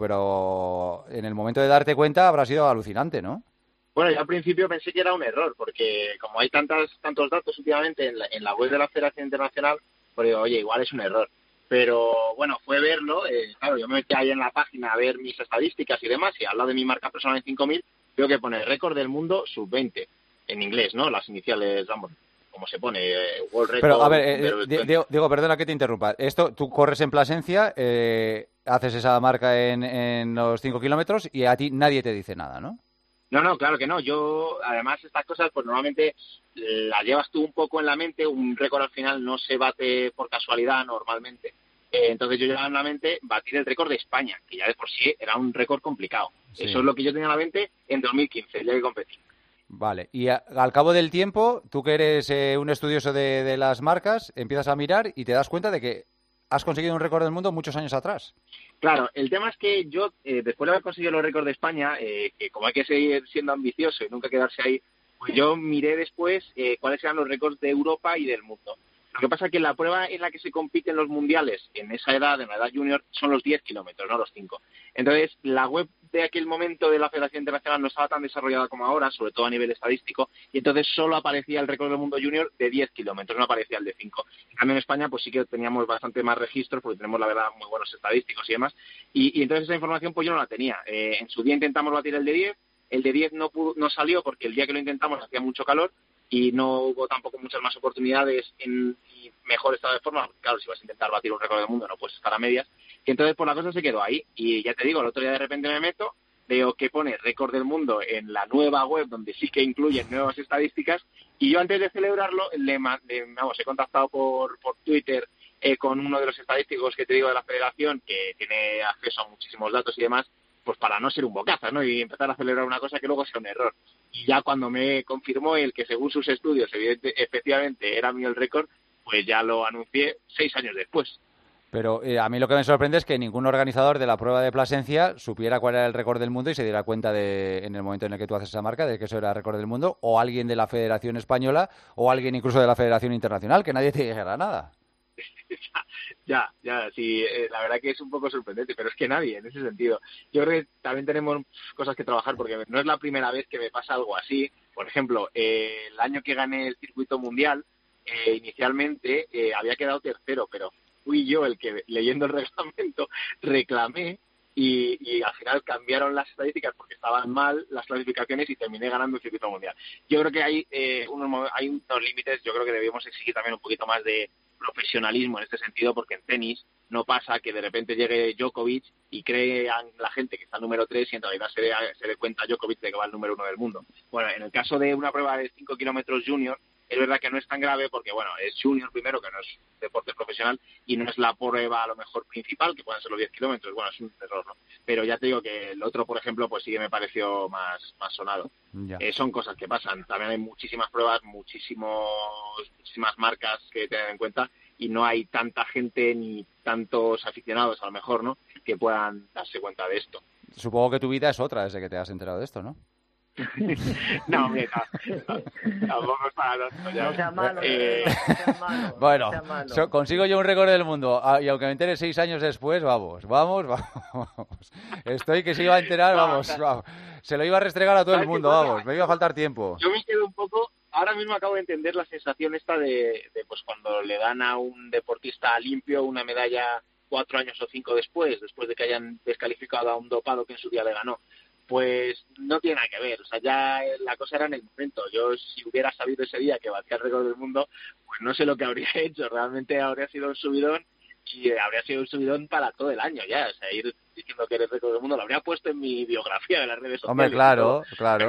pero en el momento de darte cuenta habrá sido alucinante, ¿no? Bueno, yo al principio pensé que era un error, porque como hay tantos datos últimamente en la web de la Federación Internacional, pues digo, oye, igual es un error. Pero bueno, fue verlo, claro, yo me metí ahí en la página a ver mis estadísticas y demás, y al lado de mi marca personal en 5.000, veo que pone récord del mundo sub-20, en inglés, ¿no? Las iniciales, vamos, como se pone, World Record. Pero, a ver, Diego, perdona que te interrumpa. Esto, tú corres en Plasencia, haces esa marca en los 5 kilómetros y a ti nadie te dice nada, ¿no? No, claro que no. Yo, además, estas cosas, pues normalmente las llevas tú un poco en la mente. Un récord al final no se bate por casualidad normalmente. Entonces yo llevaba en la mente batir el récord de España, que ya de por sí era un récord complicado. Sí. Eso es lo que yo tenía en la mente en 2015, el día que competí. Vale, y al cabo del tiempo, tú que eres un estudioso de las marcas, empiezas a mirar y te das cuenta de que has conseguido un récord del mundo muchos años atrás. Claro, el tema es que yo, después de haber conseguido los récords de España, que como hay que seguir siendo ambicioso y nunca quedarse ahí, pues yo miré después cuáles eran los récords de Europa y del mundo. Lo que pasa es que la prueba en la que se compiten los mundiales en esa edad, en la edad junior, son los 10 kilómetros, no los 5. Entonces, la web de aquel momento de la Federación Internacional no estaba tan desarrollada como ahora, sobre todo a nivel estadístico, y entonces solo aparecía el récord del mundo junior de 10 kilómetros, no aparecía el de 5. En cambio, en España, pues sí que teníamos bastante más registros, porque tenemos, la verdad, muy buenos estadísticos y demás, y entonces esa información pues yo no la tenía. En su día intentamos batir el de 10 no salió porque el día que lo intentamos hacía mucho calor, y no hubo tampoco muchas más oportunidades y mejor estado de forma, porque claro, si vas a intentar batir un récord del mundo no puedes estar a medias, y entonces pues la cosa se quedó ahí, y ya te digo, el otro día de repente me meto, veo que pone récord del mundo en la nueva web donde sí que incluyen nuevas estadísticas, y yo antes de celebrarlo he contactado por Twitter con uno de los estadísticos que te digo de la federación, que tiene acceso a muchísimos datos y demás, pues para no ser un bocazas, ¿no? Y empezar a celebrar una cosa que luego sea un error. Y ya cuando me confirmó el que según sus estudios efectivamente era mío el récord, pues ya lo anuncié 6 años después. Pero a mí lo que me sorprende es que ningún organizador de la prueba de Plasencia supiera cuál era el récord del mundo y se diera cuenta en el momento en el que tú haces esa marca de que eso era el récord del mundo, o alguien de la Federación Española o alguien incluso de la Federación Internacional, que nadie te dijera nada. Ya, sí, la verdad que es un poco sorprendente, pero es que nadie, en ese sentido. Yo creo que también tenemos cosas que trabajar, porque no es la primera vez que me pasa algo así. Por ejemplo, el año que gané el circuito mundial, inicialmente había quedado tercero, pero fui yo el que, leyendo el reglamento, reclamé y al final cambiaron las estadísticas porque estaban mal las clasificaciones y terminé ganando el circuito mundial. Yo creo que hay unos límites, yo creo que debemos exigir también un poquito más de profesionalismo en este sentido, porque en tenis no pasa que de repente llegue Djokovic y crean la gente que está número 3 y en realidad se dé cuenta Djokovic de que va el número 1 del mundo. Bueno, en el caso de una prueba de 5 kilómetros junior, es verdad que no es tan grave porque, bueno, es junior primero, que no es deporte profesional, y no es la prueba a lo mejor principal, que puedan ser los 10 kilómetros. Bueno, es un error, ¿no? Pero ya te digo que el otro, por ejemplo, pues sí que me pareció más sonado. Son cosas que pasan. También hay muchísimas pruebas, muchísimas marcas que tener en cuenta, y no hay tanta gente ni tantos aficionados, a lo mejor, ¿no?, que puedan darse cuenta de esto. Supongo que tu vida es otra desde que te has enterado de esto, ¿no? No, hombre, tampoco es para tanto ya. No sea malo, no sea malo. Bueno, no sea malo. consigo yo un récord del mundo y aunque me entere 6 años después, vamos. Estoy que se iba a enterar, vamos. Se lo iba a restregar a todo el mundo, vamos. Me iba a faltar tiempo. Yo me quedo un poco... Ahora mismo acabo de entender la sensación esta de pues cuando le dan a un deportista limpio una medalla 4 años o 5 después de que hayan descalificado a un dopado que en su día le ganó. Pues no tiene nada que ver, o sea, ya la cosa era en el momento. Yo, si hubiera sabido ese día que batía el récord del mundo, pues no sé lo que habría hecho. Realmente habría sido un subidón, y habría sido un subidón para todo el año ya. O sea, ir diciendo que eres récord del mundo lo habría puesto en mi biografía de las redes sociales. Hombre, claro.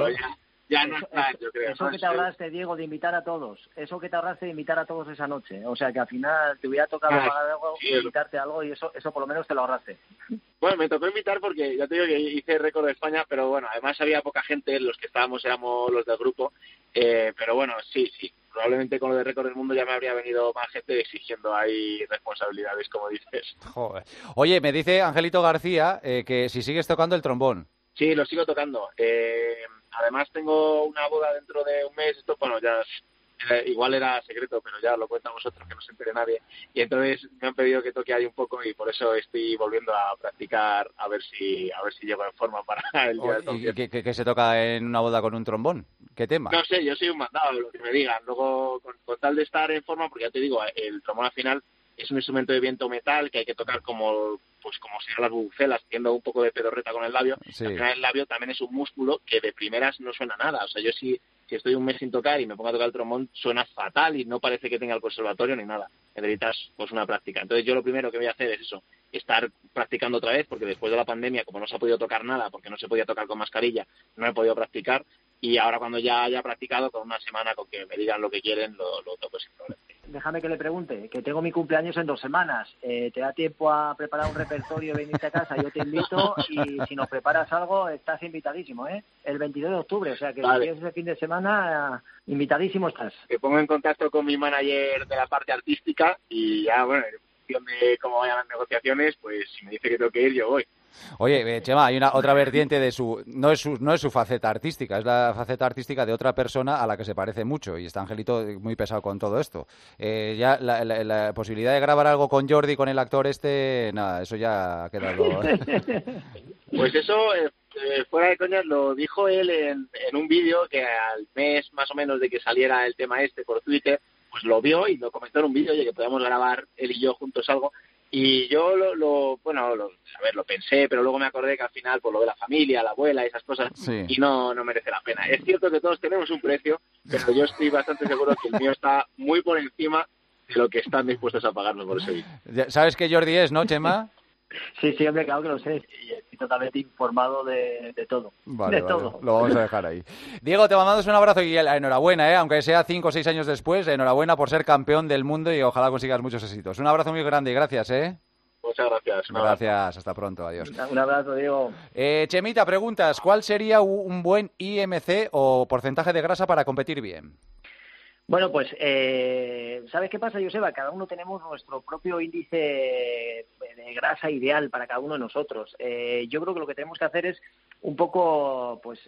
Ya no está, yo creo. Eso que te ahorraste, Diego, de invitar a todos. Eso que te ahorraste de invitar a todos esa noche. O sea, que al final te hubiera tocado pagar algo, invitarte a algo, y eso por lo menos te lo ahorraste. Bueno, me tocó invitar porque ya te digo que hice récord de España, pero bueno, además había poca gente, los que estábamos éramos los del grupo, pero bueno, sí, probablemente con lo de récord del mundo ya me habría venido más gente exigiendo ahí responsabilidades, como dices. Joder. Oye, me dice Angelito García que si sigues tocando el trombón. Sí, lo sigo tocando. Además tengo una boda dentro de un mes. Esto, bueno, ya igual era secreto, pero ya lo cuentan vosotros, que no se entere nadie. Y entonces me han pedido que toque ahí un poco, y por eso estoy volviendo a practicar, a ver si llego en forma para el día del concierto. ¿Y qué se toca en una boda con un trombón? ¿Qué tema? No sé, yo soy un mandado, lo que me digan. Luego, con tal de estar en forma, porque ya te digo, el trombón al final es un instrumento de viento metal que hay que tocar como si las bubucelas, haciendo un poco de pedorreta con el labio. Sí. Al final el labio también es un músculo que de primeras no suena nada. O sea, yo si estoy un mes sin tocar y me pongo a tocar el trombón, suena fatal y no parece que tenga el conservatorio ni nada. Necesitas pues una práctica. Entonces yo lo primero que voy a hacer es eso, estar practicando otra vez, porque después de la pandemia, como no se ha podido tocar nada, porque no se podía tocar con mascarilla, no he podido practicar. Y ahora cuando ya haya practicado, con una semana, con que me digan lo que quieren, lo toco sin problema. Déjame que le pregunte, que tengo mi cumpleaños en 2 semanas. ¿Te da tiempo a preparar un repertorio y venirte a casa? Yo te invito, y si nos preparas algo, estás invitadísimo, ¿eh? El 22 de octubre, o sea que si quieres ese fin de semana, invitadísimo estás. Me pongo en contacto con mi manager de la parte artística y ya, bueno, en función de cómo vayan las negociaciones, pues si me dice que tengo que ir, yo voy. Oye, Chema, hay otra vertiente de no es su faceta artística, es la faceta artística de otra persona a la que se parece mucho, y está Angelito muy pesado con todo esto. Ya la posibilidad de grabar algo con Jordi, con el actor nada, eso ya ha quedado. Pues eso, fuera de coñas, lo dijo él en un vídeo que al mes más o menos de que saliera el tema por Twitter, pues lo vio y lo comentó en un vídeo, oye, que podíamos grabar él y yo juntos algo. Y yo lo pensé, pero luego me acordé que al final, por lo de la familia, la abuela, esas cosas, sí, y no merece la pena. Es cierto que todos tenemos un precio, pero yo estoy bastante seguro que el mío está muy por encima de lo que están dispuestos a pagarme por ese vídeo. ¿Sabes qué Jordi es, no, Chema? Sí, hombre, claro que lo sé. Y estoy totalmente informado de todo. Vale, todo. Lo vamos a dejar ahí. Diego, te mandamos un abrazo y enhorabuena, aunque sea 5 o 6 años después, enhorabuena por ser campeón del mundo y ojalá consigas muchos éxitos. Un abrazo muy grande y gracias, Muchas gracias. Gracias, hasta pronto, adiós. Un abrazo, Diego. Chemita, preguntas, ¿cuál sería un buen IMC o porcentaje de grasa para competir bien? Bueno, pues, ¿sabes qué pasa, Joseba? Cada uno tenemos nuestro propio índice de grasa ideal para cada uno de nosotros. Yo creo que lo que tenemos que hacer es un poco, pues,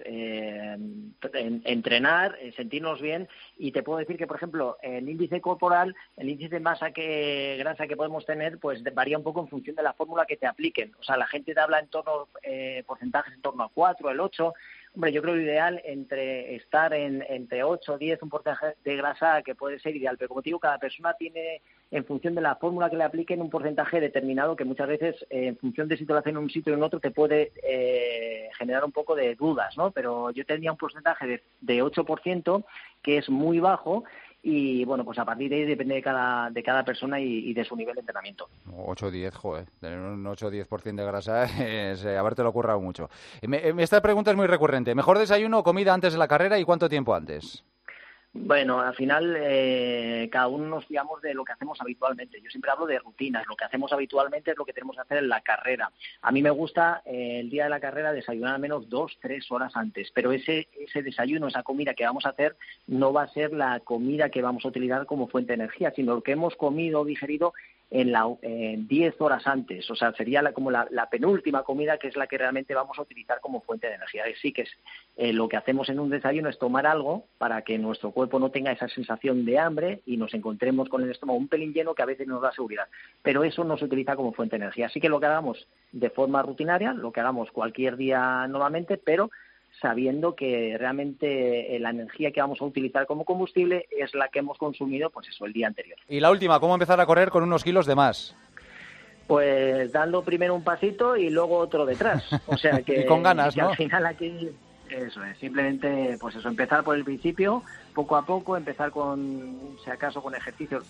entrenar, sentirnos bien, y te puedo decir que, por ejemplo, el índice corporal, el índice de masa grasa que podemos tener, pues varía un poco en función de la fórmula que te apliquen. O sea, la gente te habla en torno, porcentajes en torno a 4, el 8. Hombre, yo creo lo ideal estar entre 8 o 10, un porcentaje de grasa que puede ser ideal. Pero como te digo, cada persona tiene, en función de la fórmula que le apliquen, un porcentaje determinado que muchas veces, en función de si te lo hacen en un sitio o en otro, te puede generar un poco de dudas, ¿no? Pero yo tendría un porcentaje de 8%, que es muy bajo. Y bueno, pues a partir de ahí depende de cada persona y de su nivel de entrenamiento. 8 o 10, joder, tener un 8 o 10% de grasa es habértelo currado mucho. Esta pregunta es muy recurrente. ¿Mejor desayuno o comida antes de la carrera y cuánto tiempo antes? Bueno, al final cada uno nos fiamos de lo que hacemos habitualmente. Yo siempre hablo de rutinas. Lo que hacemos habitualmente es lo que tenemos que hacer en la carrera. A mí me gusta el día de la carrera desayunar al menos 2-3 horas antes, pero ese desayuno, esa comida que vamos a hacer, no va a ser la comida que vamos a utilizar como fuente de energía, sino lo que hemos comido o digerido en 10 horas antes. O sea, sería como la penúltima comida, que es la que realmente vamos a utilizar como fuente de energía. Así que lo que hacemos en un desayuno es tomar algo para que nuestro cuerpo no tenga esa sensación de hambre y nos encontremos con el estómago un pelín lleno, que a veces nos da seguridad. Pero eso no se utiliza como fuente de energía. Así que lo que hagamos de forma rutinaria, lo que hagamos cualquier día nuevamente, pero sabiendo que realmente la energía que vamos a utilizar como combustible es la que hemos consumido, pues eso, el día anterior. Y la última, ¿cómo empezar a correr con unos kilos de más? Pues dando primero un pasito y luego otro detrás. O sea que, y con ganas, que ¿no? Al final aquí, eso es, simplemente pues eso, empezar por el principio, poco a poco, empezar con, si acaso, con ejercicios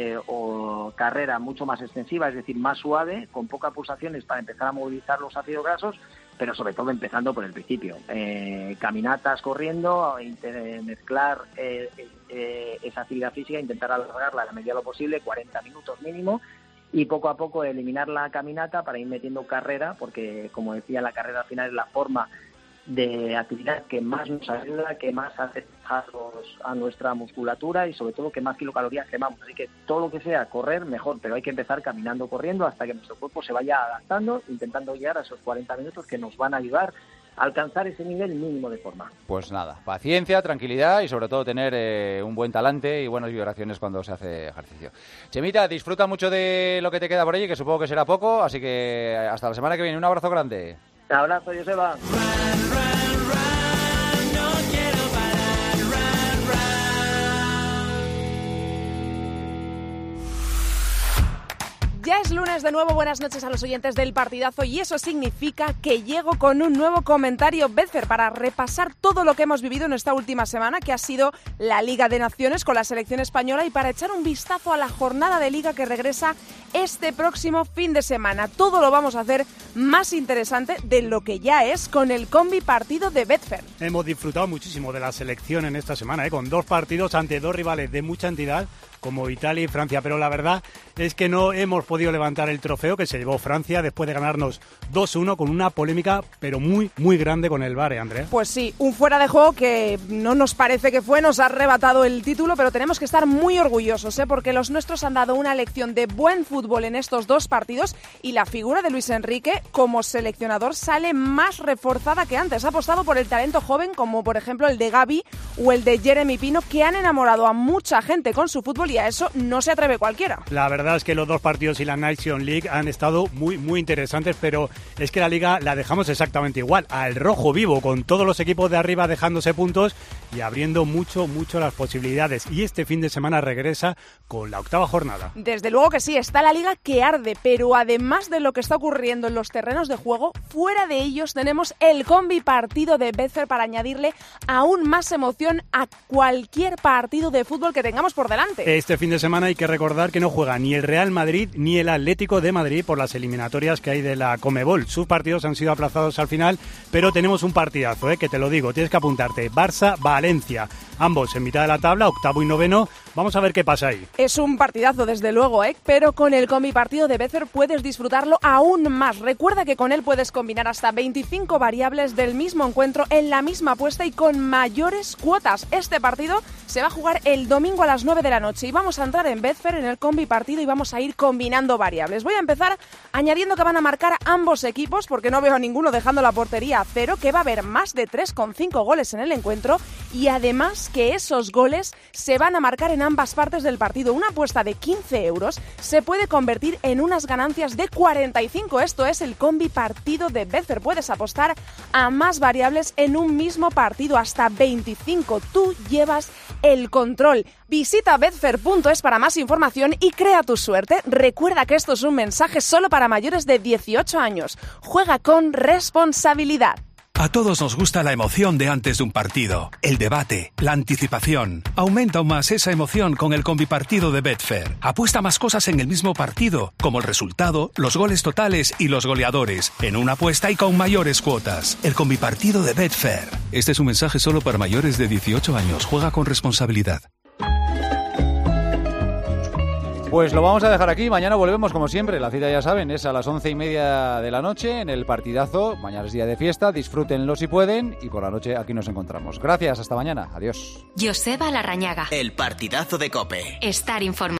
o carrera mucho más extensiva, es decir, más suave, con pocas pulsaciones para empezar a movilizar los ácidos grasos, pero sobre todo empezando por el principio. Caminatas corriendo, mezclar esa actividad física, intentar alargarla a la medida de lo posible, 40 minutos mínimo, y poco a poco eliminar la caminata para ir metiendo carrera, porque, como decía, la carrera al final es la forma de actividad que más nos ayuda, que más hace a nuestra musculatura y sobre todo que más kilocalorías quemamos. Así que todo lo que sea correr, mejor, pero hay que empezar caminando, corriendo, hasta que nuestro cuerpo se vaya adaptando, intentando llegar a esos 40 minutos que nos van a ayudar a alcanzar ese nivel mínimo de forma. Pues nada, paciencia, tranquilidad y sobre todo tener un buen talante y buenas vibraciones cuando se hace ejercicio. Chemita, disfruta mucho de lo que te queda por allí, que supongo que será poco, así que hasta la semana que viene. Un abrazo grande. Un abrazo, Joseba. Ya es lunes de nuevo, buenas noches a los oyentes del Partidazo, y eso significa que llego con un nuevo comentario Betfair para repasar todo lo que hemos vivido en esta última semana, que ha sido la Liga de Naciones con la selección española, y para echar un vistazo a la jornada de Liga que regresa este próximo fin de semana. Todo lo vamos a hacer más interesante de lo que ya es con el combi partido de Betfair. Hemos disfrutado muchísimo de la selección en esta semana, con 2 partidos ante 2 rivales de mucha entidad, como Italia y Francia, pero la verdad es que no hemos podido levantar el trofeo que se llevó Francia después de ganarnos 2-1 con una polémica pero muy, muy grande con el VAR, Andrea. Pues sí, un fuera de juego que no nos parece que fue, nos ha arrebatado el título, pero tenemos que estar muy orgullosos, porque los nuestros han dado una lección de buen fútbol en estos 2 partidos y la figura de Luis Enrique como seleccionador sale más reforzada que antes. Ha apostado por el talento joven, como por ejemplo el de Gavi o el de Jeremy Pino, que han enamorado a mucha gente con su fútbol, y a eso no se atreve cualquiera. La verdad es que los 2 partidos y la Nation League han estado muy, muy interesantes, pero es que la Liga la dejamos exactamente igual, al rojo vivo, con todos los equipos de arriba dejándose puntos y abriendo mucho, mucho las posibilidades. Y este fin de semana regresa con la 8ª jornada. Desde luego que sí, está la Liga que arde, pero además de lo que está ocurriendo en los terrenos de juego, fuera de ellos tenemos el combi partido de Betfair para añadirle aún más emoción a cualquier partido de fútbol que tengamos por delante. Este fin de semana hay que recordar que no juega ni el Real Madrid ni el Atlético de Madrid por las eliminatorias que hay de la Conmebol. Sus partidos han sido aplazados al final, pero tenemos un partidazo, que te lo digo, tienes que apuntarte. Barça-Valencia, ambos en mitad de la tabla, 8º y 9º. Vamos a ver qué pasa ahí. Es un partidazo, desde luego, pero con el combipartido de Betfair puedes disfrutarlo aún más. Recuerda que con él puedes combinar hasta 25 variables del mismo encuentro en la misma apuesta y con mayores cuotas. Este partido se va a jugar el domingo a las 9 de la noche y vamos a entrar en Betfair en el combipartido y vamos a ir combinando variables. Voy a empezar añadiendo que van a marcar ambos equipos, porque no veo a ninguno dejando la portería a cero, que va a haber más de 3,5 goles en el encuentro y además que esos goles se van a marcar en ambas partes del partido. Una apuesta de 15 euros se puede convertir en unas ganancias de 45. Esto es el combi partido de Betfair. Puedes apostar a más variables en un mismo partido, hasta 25. Tú llevas el control. Visita betfair.es para más información y crea tu suerte. Recuerda que esto es un mensaje solo para mayores de 18 años. Juega con responsabilidad. A todos nos gusta la emoción de antes de un partido, el debate, la anticipación. Aumenta aún más esa emoción con el combipartido de Betfair. Apuesta más cosas en el mismo partido, como el resultado, los goles totales y los goleadores, en una apuesta y con mayores cuotas. El combipartido de Betfair. Este es un mensaje solo para mayores de 18 años. Juega con responsabilidad. Pues lo vamos a dejar aquí. Mañana volvemos, como siempre. La cita, ya saben, es a las 11:30 de la noche en el partidazo. Mañana es día de fiesta. Disfrútenlo si pueden. Y por la noche aquí nos encontramos. Gracias. Hasta mañana. Adiós. Joseba Larrañaga. El partidazo de COPE. Estar informado.